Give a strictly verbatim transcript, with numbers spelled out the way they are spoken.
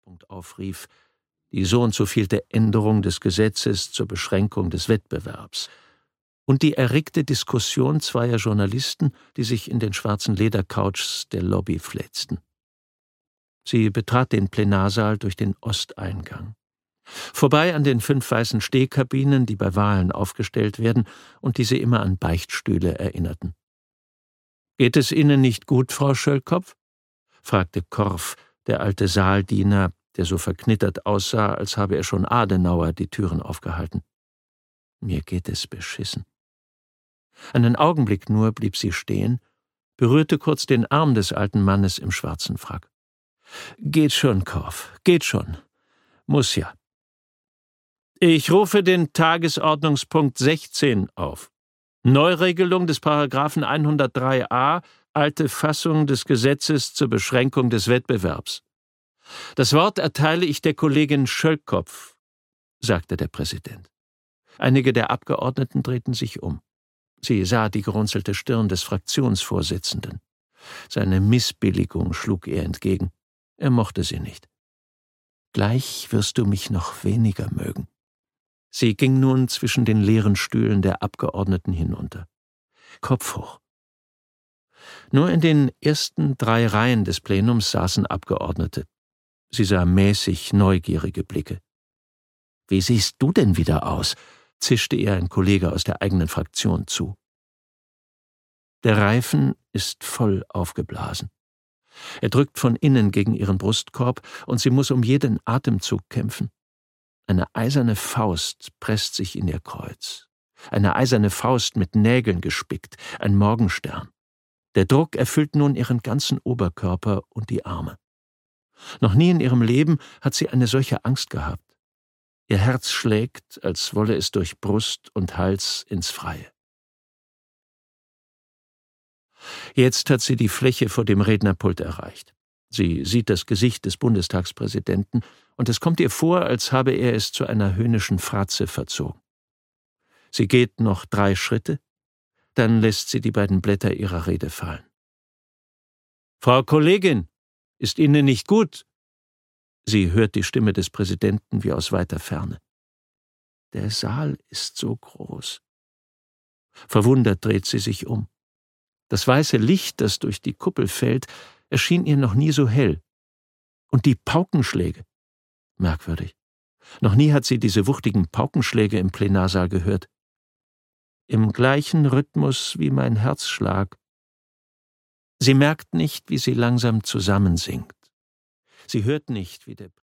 aufrief, die so und so vielte Änderung des Gesetzes zur Beschränkung des Wettbewerbs und die erregte Diskussion zweier Journalisten, die sich in den schwarzen Ledercouchs der Lobby fläzten. Sie betrat den Plenarsaal durch den Osteingang. Vorbei an den fünf weißen Stehkabinen, die bei Wahlen aufgestellt werden und die sie immer an Beichtstühle erinnerten. »Geht es Ihnen nicht gut, Frau Schöllkopf?« fragte Korff, der alte Saaldiener, der so verknittert aussah, als habe er schon Adenauer die Türen aufgehalten. »Mir geht es beschissen.« Einen Augenblick nur blieb sie stehen, berührte kurz den Arm des alten Mannes im schwarzen Frack. »Geht schon, Korff, geht schon. Muss ja. Ich rufe den Tagesordnungspunkt sechzehn auf. Neuregelung des Paragraphen hundertdrei a, alte Fassung des Gesetzes zur Beschränkung des Wettbewerbs. Das Wort erteile ich der Kollegin Schöllkopf«, sagte der Präsident. Einige der Abgeordneten drehten sich um. Sie sah die gerunzelte Stirn des Fraktionsvorsitzenden. Seine Missbilligung schlug ihr entgegen. Er mochte sie nicht. »Gleich wirst du mich noch weniger mögen.« Sie ging nun zwischen den leeren Stühlen der Abgeordneten hinunter. Kopf hoch. Nur in den ersten drei Reihen des Plenums saßen Abgeordnete. Sie sah mäßig neugierige Blicke. »Wie siehst du denn wieder aus?« zischte ihr ein Kollege aus der eigenen Fraktion zu. Der Reifen ist voll aufgeblasen. Er drückt von innen gegen ihren Brustkorb und sie muss um jeden Atemzug kämpfen. Eine eiserne Faust presst sich in ihr Kreuz. Eine eiserne Faust mit Nägeln gespickt, ein Morgenstern. Der Druck erfüllt nun ihren ganzen Oberkörper und die Arme. Noch nie in ihrem Leben hat sie eine solche Angst gehabt. Ihr Herz schlägt, als wolle es durch Brust und Hals ins Freie. Jetzt hat sie die Fläche vor dem Rednerpult erreicht. Sie sieht das Gesicht des Bundestagspräsidenten und es kommt ihr vor, als habe er es zu einer höhnischen Fratze verzogen. Sie geht noch drei Schritte, dann lässt sie die beiden Blätter ihrer Rede fallen. »Frau Kollegin, ist Ihnen nicht gut?« Sie hört die Stimme des Präsidenten wie aus weiter Ferne. Der Saal ist so groß. Verwundert dreht sie sich um. Das weiße Licht, das durch die Kuppel fällt, erschien ihr noch nie so hell. Und die Paukenschläge. Merkwürdig. Noch nie hat sie diese wuchtigen Paukenschläge im Plenarsaal gehört. Im gleichen Rhythmus wie mein Herzschlag. Sie merkt nicht, wie sie langsam zusammensinkt. Sie hört nicht, wie der